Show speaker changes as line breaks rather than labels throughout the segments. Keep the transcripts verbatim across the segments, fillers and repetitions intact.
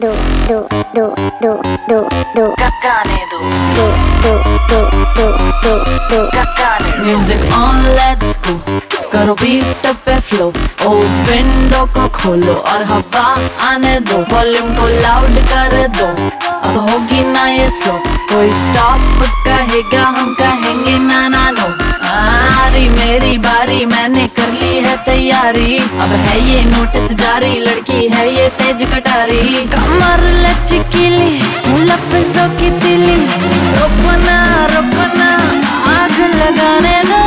दो दो दो दो दो दो
गाने दो
दो दो दो दो दो दो
गाने म्यूजिक ऑन लेट्स गो करो बीट पे फ्लो ओ विंडो को खोलो और हवा आने दो वॉल्यूम को लाउड कर दो अब होगी ना ये स्लो कोई स्टॉप कहेगा हम कहेंगे ना ना नो आरी मेरी बारी मैंने कर ली है तैयारी अब है ये नोटिस जारी लड़की है ये तेज कटारी कमर लचकीली लफ्जों की तिली रुको ना रुको ना आग लगाने दो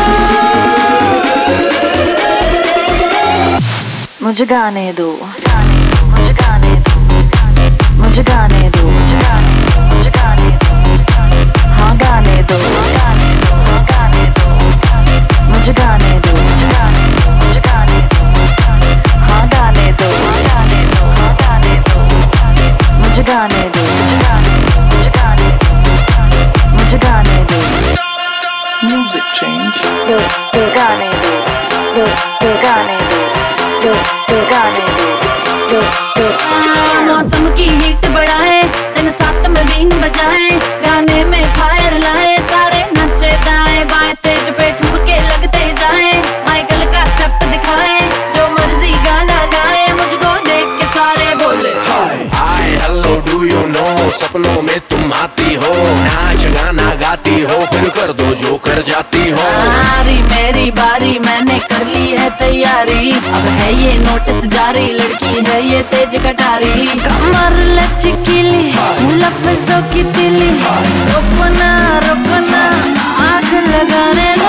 मुझे गाने दो मुझे गाने दो मुझे गाने दो मुझे गाने दो हाँ गाने दो गाने दो मुझे गाने दो मुझे गाने दो हाँ गाने दो गाने दो हाँ गाने दो मुझे गाने दो मुझे गाने मुझे गाने दो
Music change.
दो दो
गाने दो
दो दो
गाने दो
दो दो
गाने दो
दो दो
मौसम की हीट बढ़ाए दिन साथ में बीन बजाए गाने में फायर लाए सारे नचे दाए बाएं स्टेज पे ठुमके लगते जाए माइकल का स्टेप दिखाए जो मर्जी गाना गाए मुझको देख के सारे बोले
Hi, hi, hello, do you know? सपनों में तुम आती हो, नाच गाना गाती हो, फिर कर दो जो कर जाती हो।
आरी मेरी बारी मैंने कर ली है तैयारी अब है ये नोटिस जारी लड़की है ये तेज कटारी कमर लचकीली लफ्जों की तिली रुको ना रुको ना आग लगाने दो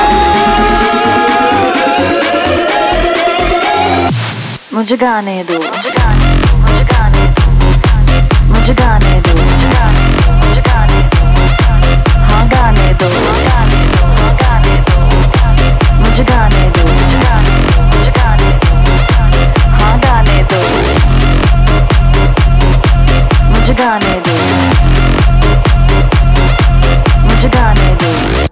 मुझे गाने दो मुझे गाने मुझे गाने मुझे गाने दो मुझे गाने मुझे गाने हाँ गाने दो गाने दो गाने दो मुझे गाने दो मुझे गाने मुझे गाने हाँ गाने दो मुझे गाने दो मुझे गाने दो